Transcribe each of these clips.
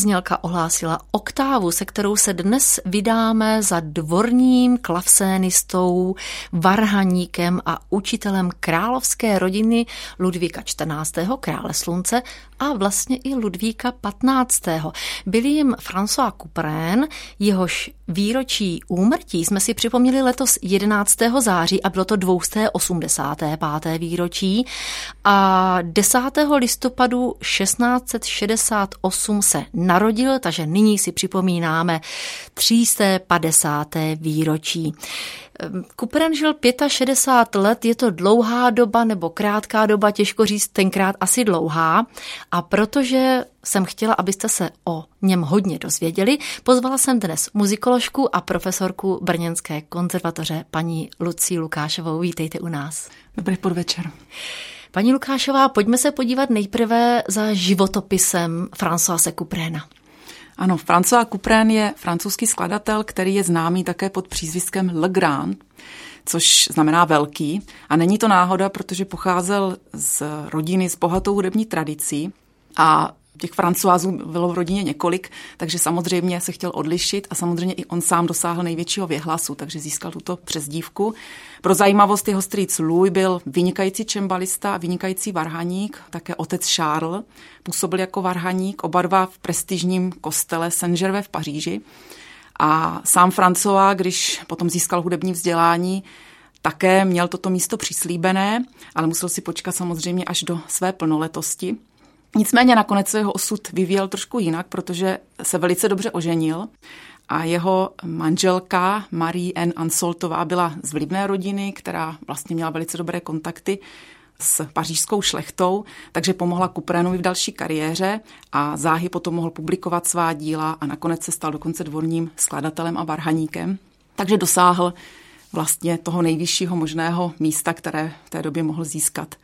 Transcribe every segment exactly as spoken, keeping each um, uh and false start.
znělka ohlásila oktávu, se kterou se dnes vydáme za dvorním klavsénistou, varhaníkem a učitelem královské rodiny Ludvíka čtrnáctého. krále slunce a vlastně i Ludvíka patnáctého. Byl jim François Couperin, jehož výročí úmrtí jsme si připomněli letos jedenáctého září a bylo to dvě stě osmdesátá pátá výročí a desátého listopadu šestnáct set šedesát osm se narodil, takže nyní si připomínáme tři sta padesáté výročí. Couperin žil šedesát pět let, je to dlouhá doba nebo krátká doba, těžko říct, tenkrát asi dlouhá. A protože jsem chtěla, abyste se o něm hodně dozvěděli, pozvala jsem dnes muzikoložku a profesorku Brněnské konzervatoře paní Lucii Lukášovou. Vítejte u nás. Dobrý podvečer. Paní Lukášová, pojďme se podívat nejprve za životopisem Françoise Couperina. Ano, François Couperin je francouzský skladatel, který je známý také pod přízviskem Le Grand, což znamená velký. A není to náhoda, protože pocházel z rodiny s bohatou hudební tradicí a těch Francoisů bylo v rodině několik, takže samozřejmě se chtěl odlišit a samozřejmě i on sám dosáhl největšího věhlasu, takže získal tuto přezdívku. Pro zajímavost jeho strýc Louis byl vynikající čembalista a vynikající varhaník, také otec Charles působil jako varhaník, oba dva v prestižním kostele Saint-Gervais v Paříži. A sám François, když potom získal hudební vzdělání, také měl toto místo přislíbené, ale musel si počkat samozřejmě až do své plnoletosti. Nicméně nakonec se jeho osud vyvíjel trošku jinak, protože se velice dobře oženil a jeho manželka Marie Anne Ansoltová byla z vlivné rodiny, která vlastně měla velice dobré kontakty s pařížskou šlechtou, takže pomohla Couperinovi v další kariéře a záhy potom mohl publikovat svá díla a nakonec se stal dokonce dvorním skladatelem a varhaníkem. Takže dosáhl vlastně toho nejvyššího možného místa, které v té době mohl získat.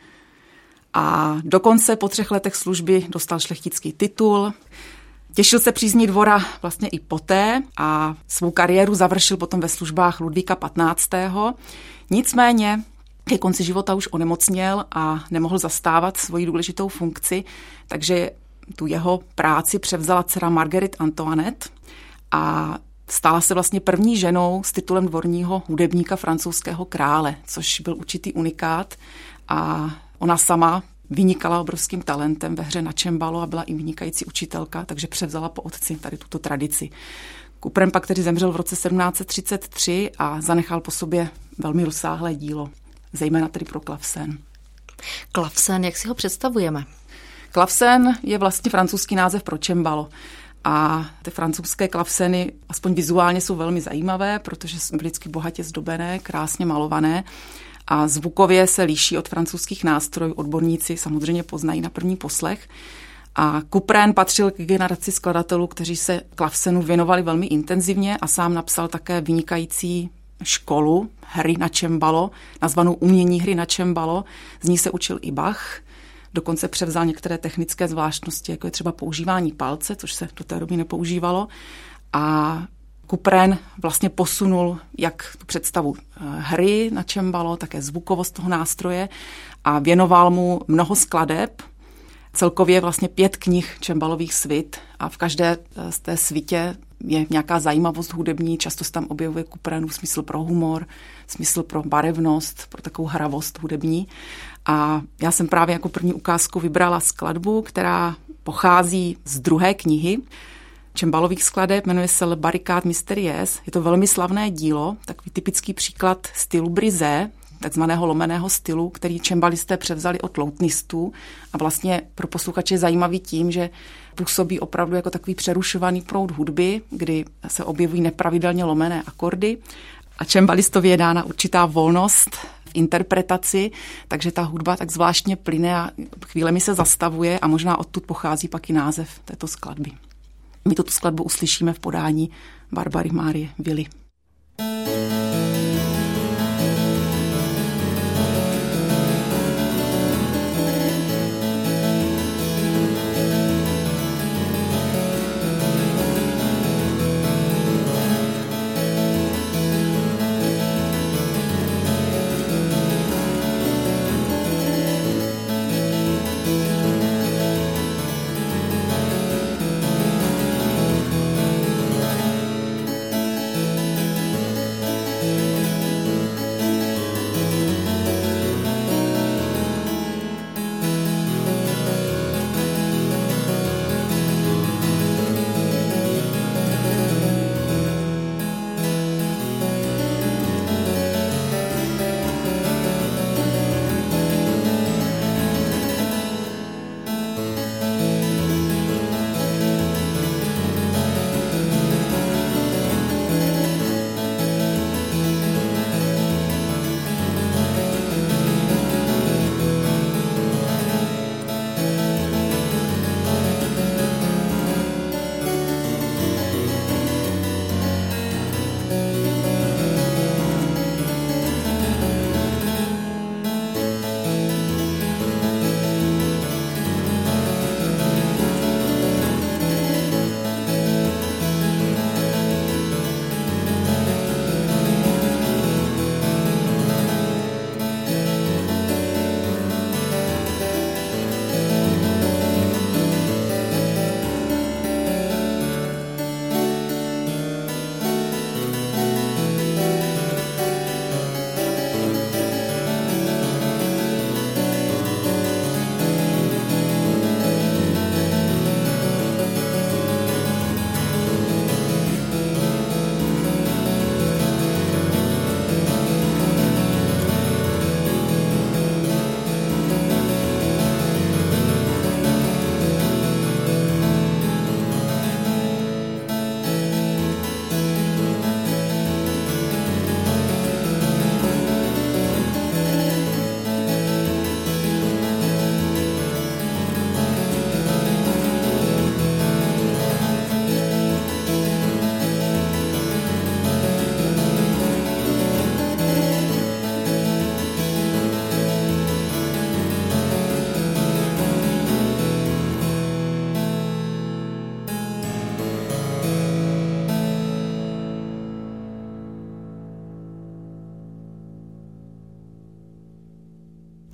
A dokonce po třech letech služby dostal šlechtický titul. Těšil se přízní dvora vlastně i poté a svou kariéru završil potom ve službách Ludvíka patnáctého. Nicméně ke konci života už onemocněl a nemohl zastávat svoji důležitou funkci, takže tu jeho práci převzala dcera Marguerite Antoinette a stala se vlastně první ženou s titulem dvorního hudebníka francouzského krále, což byl určitý unikát a ona sama vynikala obrovským talentem ve hře na čembalo a byla i vynikající učitelka, takže převzala po otci tady tuto tradici. Couperin pak tedy zemřel v roce sedmnáct set třicet tři a zanechal po sobě velmi rozsáhlé dílo, zejména tedy pro klavsén. Klavsén, jak si ho představujeme? Klavsén je vlastně francouzský název pro čembalo. A ty francouzské klavseny aspoň vizuálně jsou velmi zajímavé, protože jsou vždycky bohatě zdobené, krásně malované. A zvukově se liší od francouzských nástrojů, odborníci samozřejmě poznají na první poslech. A Couperin patřil k generaci skladatelů, kteří se klavsenu věnovali velmi intenzivně a sám napsal také vynikající školu hry na čembalo, nazvanou umění hry na čembalo. Z ní se učil i Bach. Dokonce převzal některé technické zvláštnosti, jako je třeba používání palce, což se do té doby nepoužívalo. A Couperin vlastně posunul jak tu představu hry na čembalo, také zvukovost toho nástroje a věnoval mu mnoho skladeb, celkově vlastně pět knih čembalových svit a v každé z té svitě je nějaká zajímavost hudební, často se tam objevuje Couperinův smysl pro humor, smysl pro barevnost, pro takovou hravost hudební. A já jsem právě jako první ukázku vybrala skladbu, která pochází z druhé knihy čembalových skladeb, jmenuje se Le Barricade Mystérieuse. Je to velmi slavné dílo, takový typický příklad stylu brisé, takzvaného lomeného stylu, který čembalisté převzali od loutnistů a vlastně pro posluchače je zajímavý tím, že působí opravdu jako takový přerušovaný proud hudby, kdy se objevují nepravidelně lomené akordy a čembalistovi je dána určitá volnost v interpretaci, takže ta hudba tak zvláštně plyne a chvílemi se zastavuje a možná odtud pochází pak i název této skladby. My tuto skladbu uslyšíme v podání Barbary Márie Willy.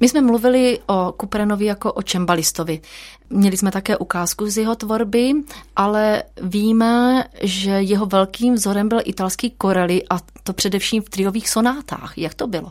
My jsme mluvili o Couperénovi jako o čembalistovi. Měli jsme také ukázku z jeho tvorby, ale víme, že jeho velkým vzorem byl italský Corelli a to především v triových sonátách. Jak to bylo?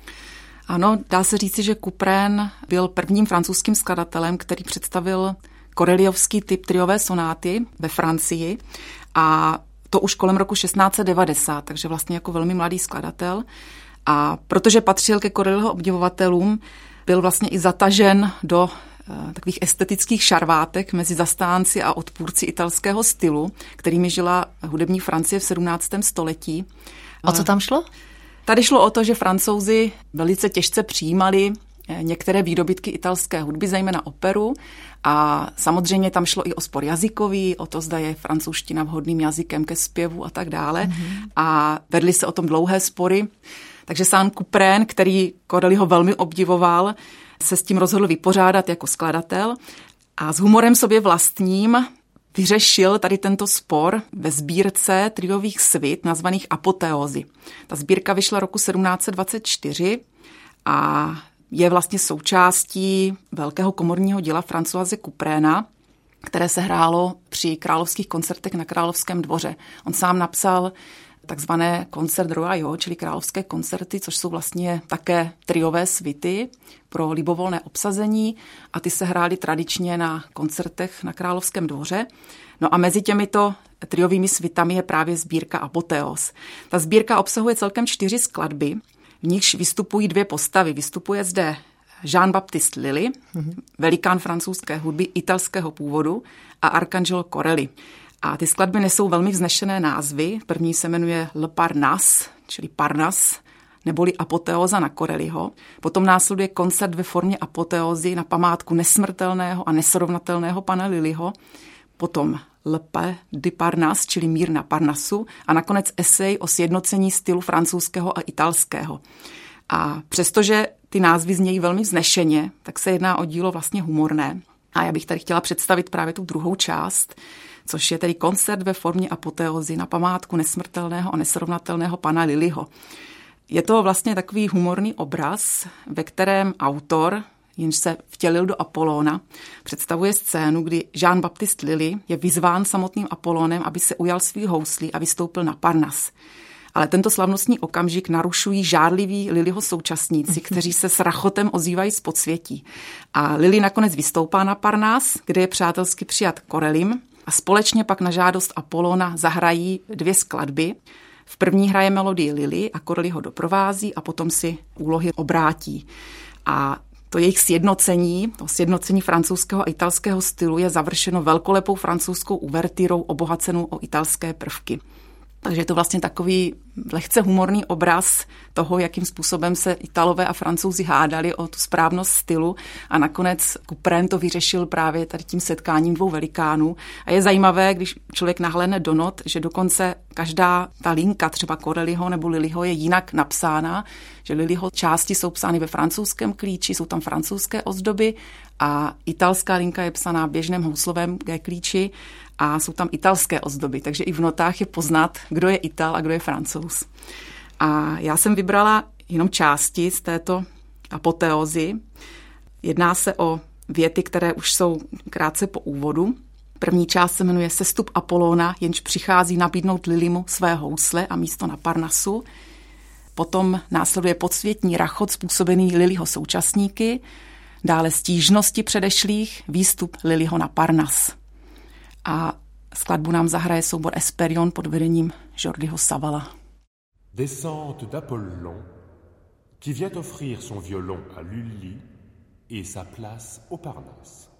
Ano, dá se říci, že Couperin byl prvním francouzským skladatelem, který představil corelliovský typ triové sonáty ve Francii a to už kolem roku šestnáct set devadesát, takže vlastně jako velmi mladý skladatel. A protože patřil ke Corelliho obdivovatelům, byl vlastně i zatažen do e, takových estetických šarvátek mezi zastánci a odpůrci italského stylu, kterými žila hudební Francie v sedmnáctém století. O co tam šlo? Tady šlo o to, že Francouzi velice těžce přijímali některé výdobytky italské hudby, zejména operu, a samozřejmě tam šlo i o spor jazykový, o to, zda je francouzština vhodným jazykem ke zpěvu a tak dále. Mm-hmm. A vedly se o tom dlouhé spory. Takže sám Couperin, který Corelliho velmi obdivoval, se s tím rozhodl vypořádat jako skladatel a s humorem sobě vlastním vyřešil tady tento spor ve sbírce triových svit nazvaných Apoteózy. Ta sbírka vyšla roku sedmnáct set dvacet čtyři a je vlastně součástí velkého komorního díla Françoise Couperina, které se hrálo při královských koncertech na Královském dvoře. On sám napsal takzvané concert royaux, čili královské koncerty, což jsou vlastně také triové svity pro libovolné obsazení a ty se hrály tradičně na koncertech na Královském dvoře. No a mezi těmito triovými svitami je právě sbírka Apoteós. Ta sbírka obsahuje celkem čtyři skladby, v nichž vystupují dvě postavy. Vystupuje zde Jean-Baptiste Lully, mm-hmm. velikán francouzské hudby italského původu, a Arcangelo Corelli. A ty skladby nesou velmi vznešené názvy. První se jmenuje Le Parnasse, čili Parnas, neboli Apoteóza na Corelliho. Potom následuje koncert ve formě apoteózy na památku nesmrtelného a nesrovnatelného pana Lullyho. Potom Le Paix de Parnasse, čili mír na Parnasu. A nakonec esej o sjednocení stylu francouzského a italského. A přestože ty názvy znějí velmi vznešeně, tak se jedná o dílo vlastně humorné. A já bych tady chtěla představit právě tu druhou část, což je tedy koncert ve formě apoteózy na památku nesmrtelného a nesrovnatelného pana Lullyho. Je to vlastně takový humorný obraz, ve kterém autor, jenž se vtělil do Apollóna, představuje scénu, kdy Jean-Baptiste Lully je vyzván samotným Apollonem, aby se ujal svých houslí a vystoupil na Parnas. Ale tento slavnostní okamžik narušují žárliví Lullyho současníci, kteří se s rachotem ozývají z podsvětí. A Lully nakonec vystoupá na Parnas, kde je přátelsky přijat Corellim, a společně pak na žádost Apollona zahrají dvě skladby. V první hraje melodii Lully a Corelli ho doprovází a potom si úlohy obrátí. A to jejich sjednocení, to sjednocení francouzského a italského stylu je završeno velkolepou francouzskou uvertírou obohacenou o italské prvky. Takže je to vlastně takový lehce humorný obraz toho, jakým způsobem se Italové a Francouzi hádali o tu správnost stylu a nakonec Couperin to vyřešil právě tady tím setkáním dvou velikánů. A je zajímavé, když člověk nahlédne do not, že dokonce každá ta linka třeba Corelliho nebo Lullyho je jinak napsána, že Lullyho části jsou psány ve francouzském klíči, jsou tam francouzské ozdoby a italská linka je psaná v běžném houslovém G klíči a jsou tam italské ozdoby, takže i v notách je poznat, kdo je Ital a kdo je Francouz. A já jsem vybrala jenom části z této apoteózy. Jedná se o věty, které už jsou krátce po úvodu. První část se jmenuje Sestup Apollóna, jenž přichází nabídnout Lullymu své housle a místo na Parnasu. Potom následuje podsvětní rachot způsobený Lullyho současníky, dále stížnosti předešlých, výstup Lullyho na Parnas. A skladbu nám zahraje soubor Esperion pod vedením Jordiho Savala. Descente d'Apollon, qui vient offrir son violon à Lully et sa place au Parnasse.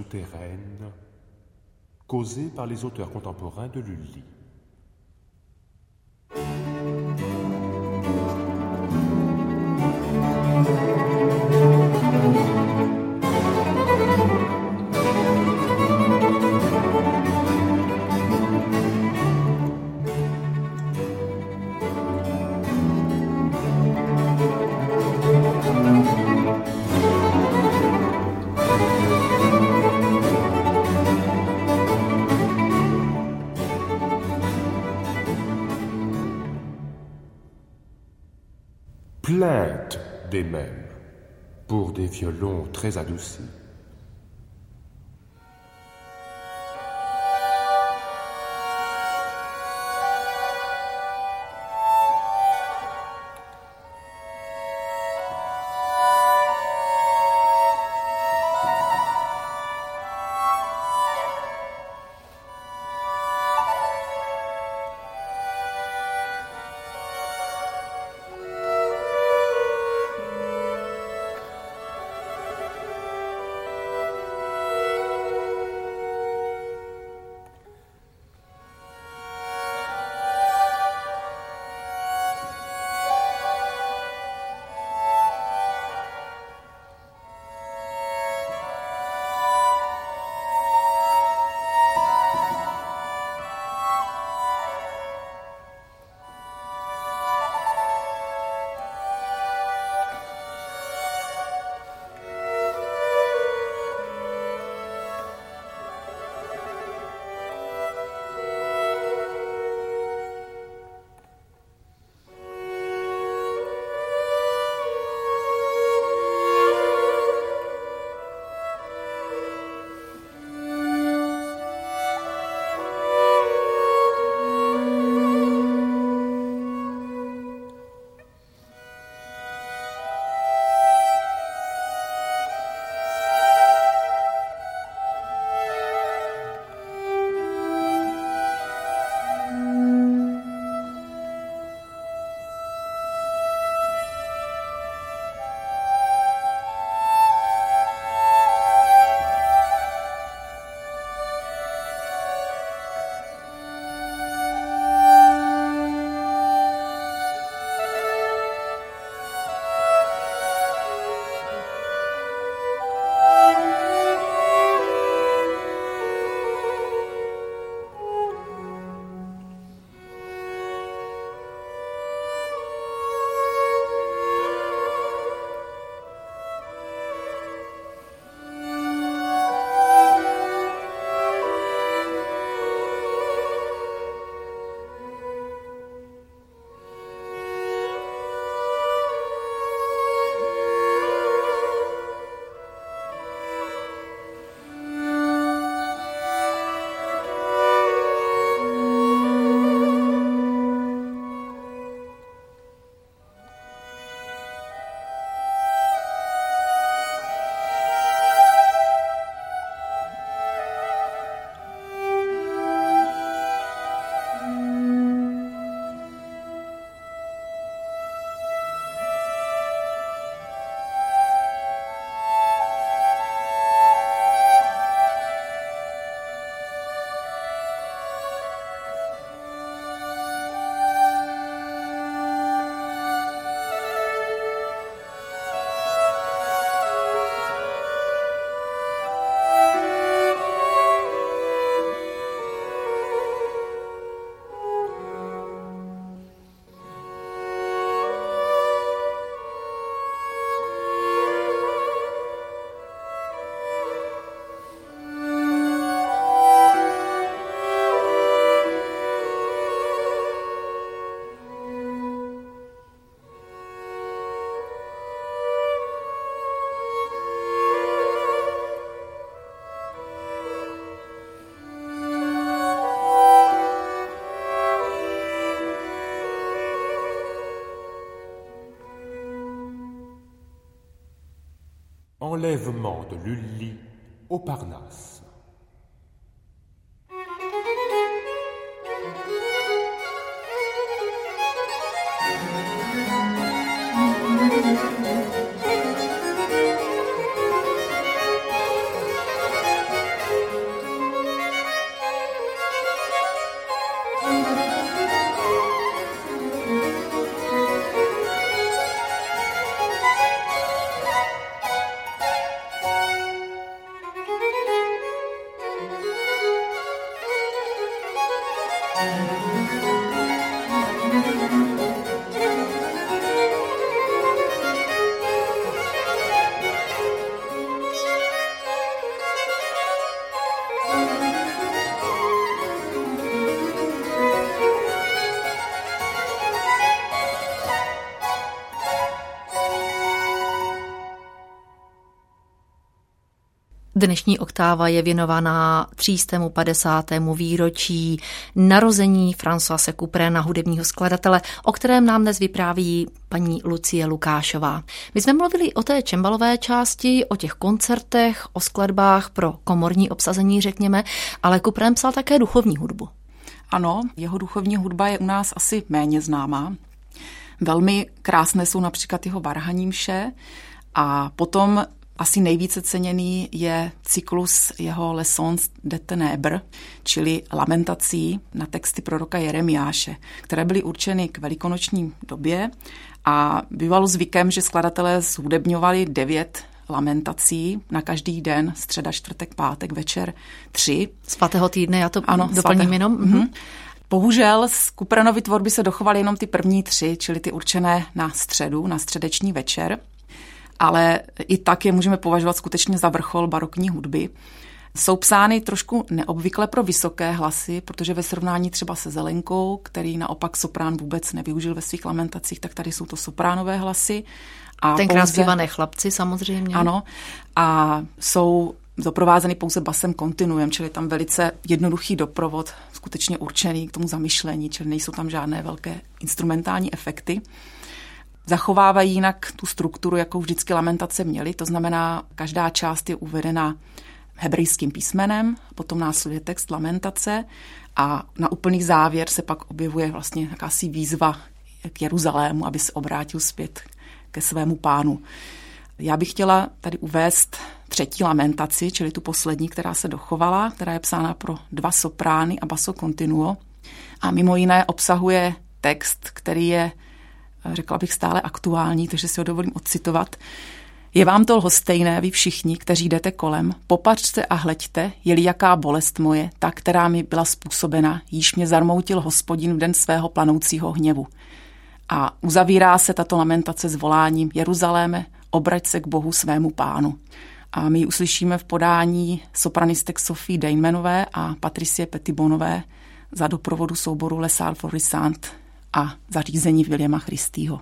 souterraine causée par les auteurs contemporains de Lully. Plainte des mêmes, pour des violons très adoucis. Enlèvement de Lully au Parnasse. Dnešní oktáva je věnovaná třístému padesátému výročí narození Françoise Couperena, hudebního skladatele, o kterém nám dnes vypráví paní Lucie Lukášová. My jsme mluvili o té čembalové části, o těch koncertech, o skladbách pro komorní obsazení, řekněme, ale Couperin psal také duchovní hudbu. Ano, jeho duchovní hudba je u nás asi méně známá. Velmi krásné jsou například jeho varhaní mše a potom asi nejvíce ceněný je cyklus jeho Leçons de Ténèbres, čili lamentací na texty proroka Jeremiáše, které byly určeny k velikonoční době a bývalo zvykem, že skladatelé zhudebňovali devět lamentací na každý den, středa, čtvrtek, pátek, večer tři. Svatého týdne, já to ano, doplním svatého. jenom. Mm-hmm. Bohužel z Couperenovy tvorby se dochovaly jenom ty první tři, čili ty určené na středu, na středeční večer. Ale i tak je můžeme považovat skutečně za vrchol barokní hudby. Jsou psány trošku neobvykle pro vysoké hlasy, protože ve srovnání třeba se Zelenkou, který naopak soprán vůbec nevyužil ve svých lamentacích, tak tady jsou to sopránové hlasy. A tenkrát pouze... zpívané chlapci samozřejmě. Ano, a jsou doprovázeny pouze basem kontinuem, čili tam velice jednoduchý doprovod, skutečně určený k tomu zamyšlení, čili nejsou tam žádné velké instrumentální efekty. Zachovávají jinak tu strukturu, jakou vždycky lamentace měly, to znamená, každá část je uvedena hebrejským písmenem, potom následuje text lamentace a na úplný závěr se pak objevuje vlastně jakási výzva k Jeruzalému, aby se obrátil zpět ke svému pánu. Já bych chtěla tady uvést třetí lamentaci, čili tu poslední, která se dochovala, která je psána pro dva soprány a basso continuo a mimo jiné obsahuje text, který je, řekla bych, stále aktuální, takže si ho dovolím odcitovat. Je vám to lhostejné, vy všichni, kteří jdete kolem, popatrzte a hleďte, je-li jaká bolest moje, ta, která mi byla způsobena, již mě zarmoutil Hospodin v den svého planoucího hněvu. A uzavírá se tato lamentace s voláním Jeruzaléme, obrať se k Bohu svému pánu. A my ji uslyšíme v podání sopranistek Sophie Dejmenové a Patricie Petitbonové za doprovodu souboru Les Salles Florissantes a zařízení Williama Christieho.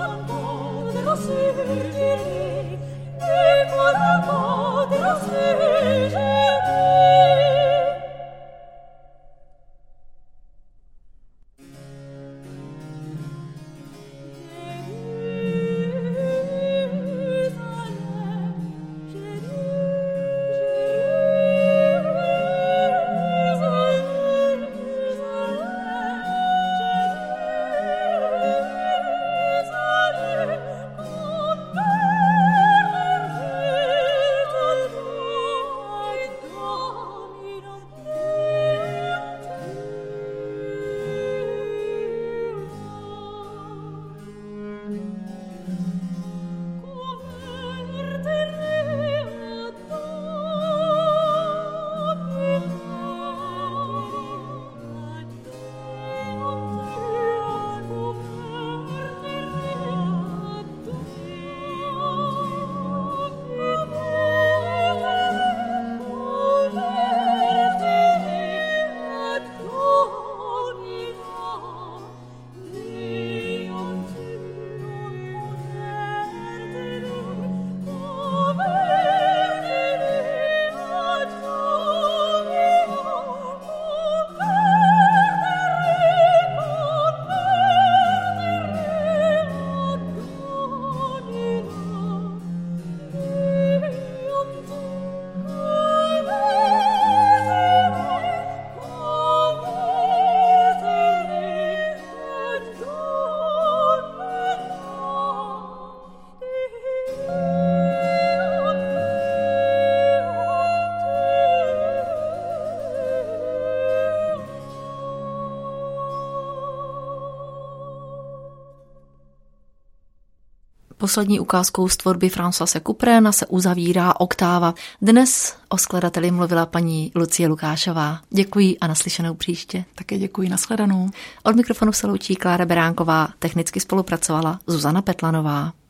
Poslední ukázkou z tvorby Francoise Couperéna se uzavírá oktáva. Dnes o skladateli mluvila paní Lucie Lukášová. Děkuji a naslyšenou příště. Také děkuji, nashledanou. Od mikrofonu se loučí Klára Beránková, technicky spolupracovala Zuzana Petlanová.